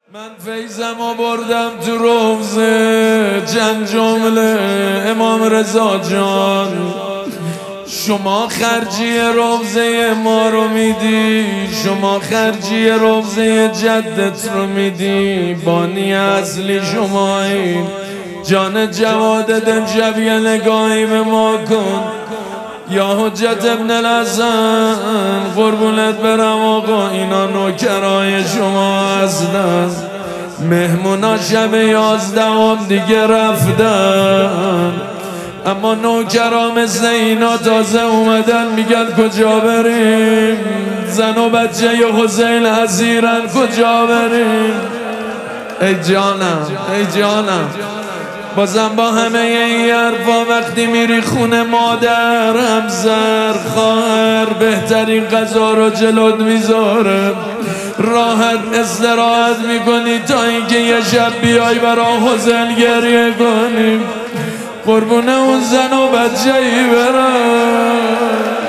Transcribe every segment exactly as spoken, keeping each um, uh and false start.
من فیضم و بردم تو روزه چند جمله امام رضا جان. شما خرجی روزه ما رو میدی، شما خرجی روزه جدت رو میدی، بانی اصلی شمایی. جان جواد دمشب یه نگاهی به ما کن یا حجت ابن الحسن، قربونت برم آقا اینا نوکرای شما هستن. مهمونا شب یازدهم دیگه رفتن، اما نوکرا مثل اینا تازه اومدن میگن کجا بریم؟ زن و بچه ی حسین اسیرن کجا بریم؟ ای جانم ای جانم، بازم با همه این حرفا وقتی میری خونه مادر، همسر، خواهر بهترین غذا رو جلوت میذاره، راحت استراحت میکنی تا اینکه یه شب بیای برا حسین گریه کنی. قربونه اون زن و بچه ای برم.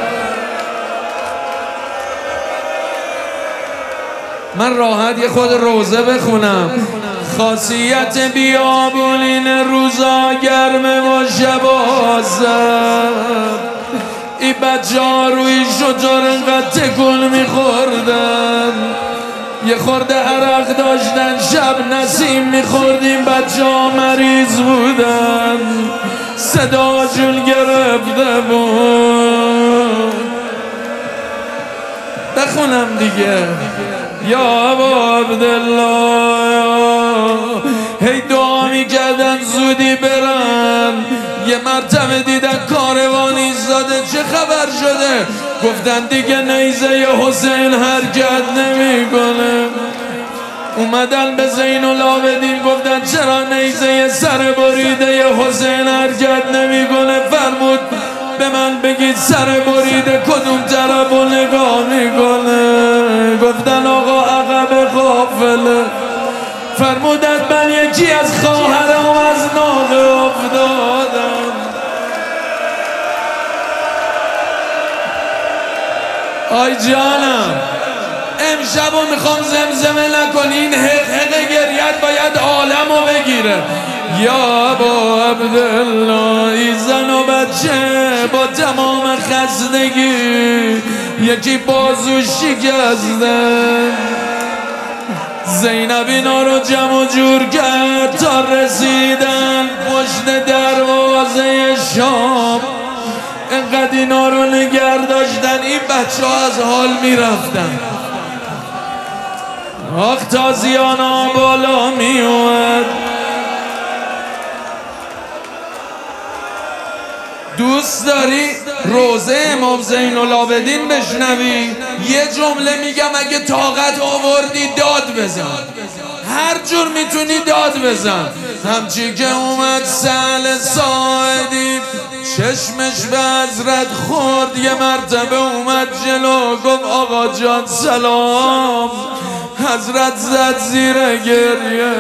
من راحت یه خود روزه بخونم. خاصیت بیابونین روزا گرمه و شبا سرد، ای بچه ها روی شطور انقدر تکون میخوردن، یه خورده عرق داشتن، شب نسیم میخوردیم، بچه ها مریض بودن، صداشون گرفته بود. بخونم دیگه. یا ابا عبدالله، هی دعا میکردن زودی برن. یه مرتبه دیدن کاروان ایستاده، چه خبر شده؟ گفتن دیگه نیزه حسین حرکت نمیکنه. اومدن به زین العابدین گفتن چرا نیزه سر بریده حسین حرکت نمیکنه؟ فرمود به من بگید سر بریده کدوم طرف رو نگاه میکنه؟ گفتن آقا عقب قافله. فرمودن من یکی از خواهرم از ناقه افتادم. آی جانم، امشب رو میخوام زمزمه نکنی، این حق حق گریت باید عالم رو بگیره. یا ابا عبدالله، ای زن و بچه با تمام خستگی یکی بازو شکسته. زینب اینا رو جمع و جور کرد تا رسیدن پشت دروازه شام. انقدر اینا رو نگر داشتن این بچه ها از حال میرفتن. آخ تازیانا بالا می اومد. دوست داری روزه امام زین العابدین بشنوی؟ یه جمله میگم، اگه طاقت آوردی داد بزن، هر جور میتونی داد بزن. همچی که اومد سهل ساعدی چشمش به حضرت خورد، یه مرتبه اومد جلو گفت آقا جان سلام. حضرت زد زیر گریه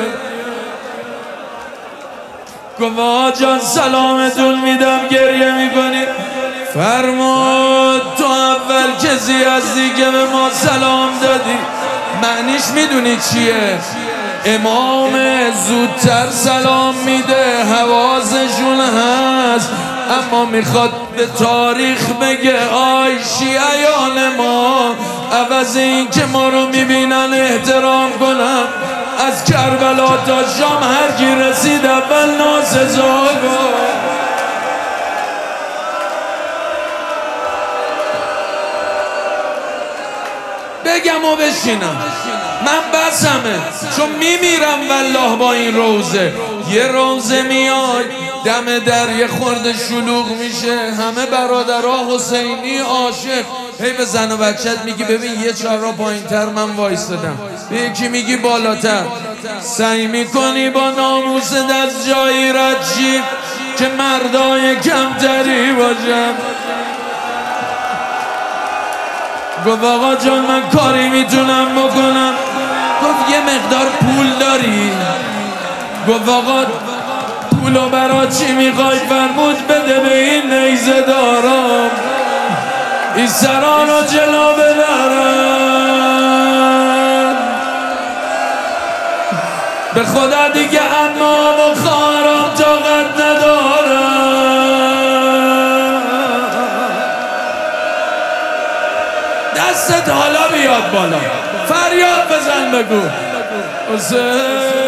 گفت آقا جان سلامتون میدم، گریه میکنی؟ فرمود تو اول کسی هستی که به ما سلام دادی. معنیش میدونی چیه؟ امام زودتر سلام میده، حواسشون هست، اما میخواد به تاریخ بگه آی شیعیان ما، عوض این که ما رو میبینن احترام کنم، از کربلا تا شام هر کی رسید اول ناسزا گفت. بگم و بشینم، من بسمه، چون میمیرم والله با این روزه. یه روزه میاد دم در یه خورده شلوغ میشه، همه برادرها حسینی عاشق. هی به زن و بچت میگی ببین یه چهار را پایین تر من وایستدم، به یکی میگی بالاتر. سعی میکنی با ناموس دست جایی رد شی که مردای کمتری باشم. گفت آقا جان من کاری میتونم بکنم؟ گفت یه مقدار پول داری؟ گفت آقا پولو برا چی میخوای؟ فرمود بده به این نیزه دارم، این سران رو جلو ببرم. به خدا دیگه اما و خارم طاقت ندارم. دستت حالا بیاد بالا، فریاد بزن بگو حسین.